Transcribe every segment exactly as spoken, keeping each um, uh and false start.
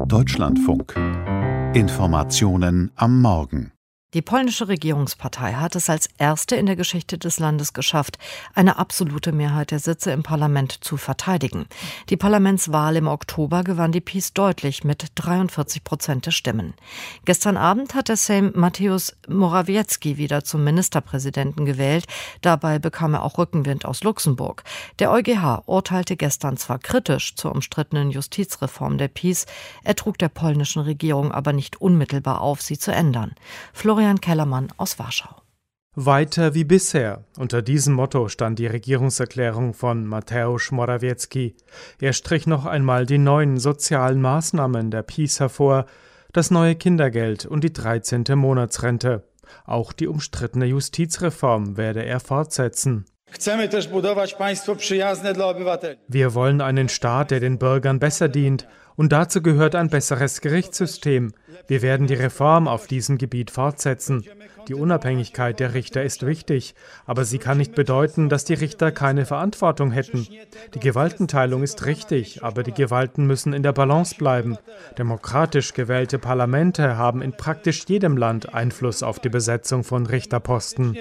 Deutschlandfunk. Informationen am Morgen. Die polnische Regierungspartei hat es als erste in der Geschichte des Landes geschafft, eine absolute Mehrheit der Sitze im Parlament zu verteidigen. Die Parlamentswahl im Oktober gewann die PiS deutlich mit dreiundvierzig Prozent der Stimmen. Gestern Abend hat der Sejm Mateusz Morawiecki wieder zum Ministerpräsidenten gewählt. Dabei bekam er auch Rückenwind aus Luxemburg. Der EuGH urteilte gestern zwar kritisch zur umstrittenen Justizreform der PiS, er trug der polnischen Regierung aber nicht unmittelbar auf, sie zu ändern. Florian Kellermann aus Warschau. Weiter wie bisher. Unter diesem Motto stand die Regierungserklärung von Mateusz Morawiecki. Er strich noch einmal die neuen sozialen Maßnahmen der PiS hervor, das neue Kindergeld und die dreizehnte Monatsrente. Auch die umstrittene Justizreform werde er fortsetzen. Wir wollen einen Staat, der den Bürgern besser dient, und dazu gehört ein besseres Gerichtssystem. Wir werden die Reform auf diesem Gebiet fortsetzen. Die Unabhängigkeit der Richter ist wichtig, aber sie kann nicht bedeuten, dass die Richter keine Verantwortung hätten. Die Gewaltenteilung ist richtig, aber die Gewalten müssen in der Balance bleiben. Demokratisch gewählte Parlamente haben in praktisch jedem Land Einfluss auf die Besetzung von Richterposten.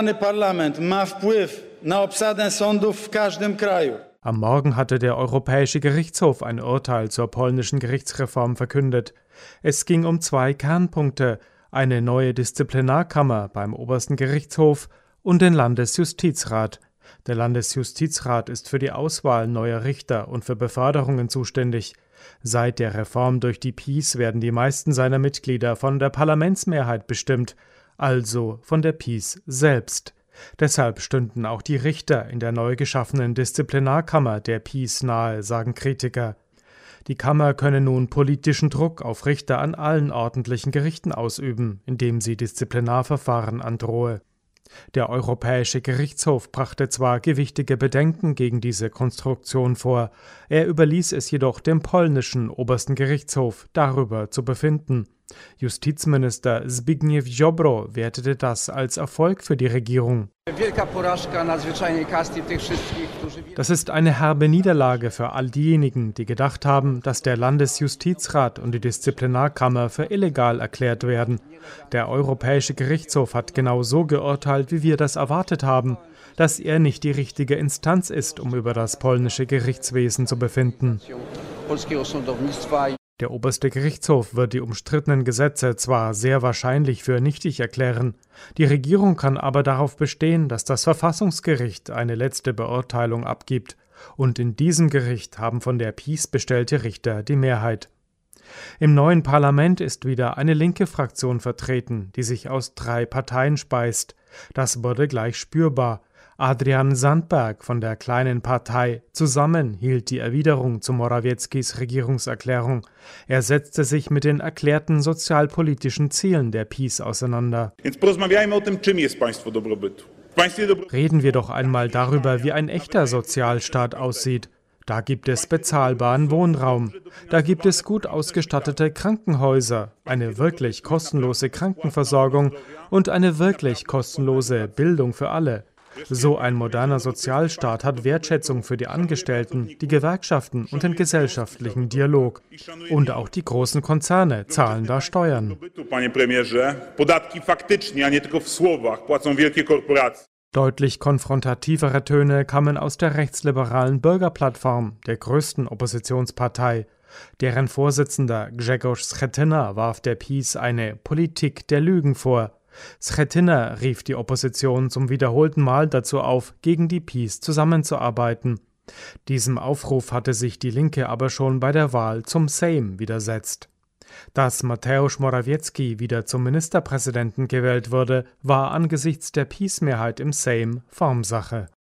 Am Morgen hatte der Europäische Gerichtshof ein Urteil zur polnischen Gerichtsreform verkündet. Es ging um zwei Kernpunkte: eine neue Disziplinarkammer beim Obersten Gerichtshof und den Landesjustizrat. Der Landesjustizrat ist für die Auswahl neuer Richter und für Beförderungen zuständig. Seit der Reform durch die PiS werden die meisten seiner Mitglieder von der Parlamentsmehrheit bestimmt, also von der PiS selbst. Deshalb stünden auch die Richter in der neu geschaffenen Disziplinarkammer der PiS nahe, sagen Kritiker. Die Kammer könne nun politischen Druck auf Richter an allen ordentlichen Gerichten ausüben, indem sie Disziplinarverfahren androhe. Der Europäische Gerichtshof brachte zwar gewichtige Bedenken gegen diese Konstruktion vor, er überließ es jedoch dem polnischen Obersten Gerichtshof, darüber zu befinden. Justizminister Zbigniew Ziobro wertete das als Erfolg für die Regierung. Das ist eine herbe Niederlage für all diejenigen, die gedacht haben, dass der Landesjustizrat und die Disziplinarkammer für illegal erklärt werden. Der Europäische Gerichtshof hat genau so geurteilt, wie wir das erwartet haben, dass er nicht die richtige Instanz ist, um über das polnische Gerichtswesen zu befinden. Der Oberste Gerichtshof wird die umstrittenen Gesetze zwar sehr wahrscheinlich für nichtig erklären, die Regierung kann aber darauf bestehen, dass das Verfassungsgericht eine letzte Beurteilung abgibt, und in diesem Gericht haben von der PiS bestellte Richter die Mehrheit. Im neuen Parlament ist wieder eine linke Fraktion vertreten, die sich aus drei Parteien speist. Das wurde gleich spürbar. Adrian Sandberg von der kleinen Partei Zusammen hielt die Erwiderung zu Morawieckis Regierungserklärung. Er setzte sich mit den erklärten sozialpolitischen Zielen der PiS auseinander. Reden wir doch einmal darüber, wie ein echter Sozialstaat aussieht. Da gibt es bezahlbaren Wohnraum, da gibt es gut ausgestattete Krankenhäuser, eine wirklich kostenlose Krankenversorgung und eine wirklich kostenlose Bildung für alle. So ein moderner Sozialstaat hat Wertschätzung für die Angestellten, die Gewerkschaften und den gesellschaftlichen Dialog. Und auch die großen Konzerne zahlen da Steuern. Deutlich konfrontativere Töne kamen aus der rechtsliberalen Bürgerplattform, der größten Oppositionspartei. Deren Vorsitzender Grzegorz Schetyna warf der PiS eine Politik der Lügen vor. Schetyna rief die Opposition zum wiederholten Mal dazu auf, gegen die PiS zusammenzuarbeiten. Diesem Aufruf hatte sich die Linke aber schon bei der Wahl zum Sejm widersetzt. Dass Mateusz Morawiecki wieder zum Ministerpräsidenten gewählt wurde, war angesichts der PiS-Mehrheit im Sejm Formsache.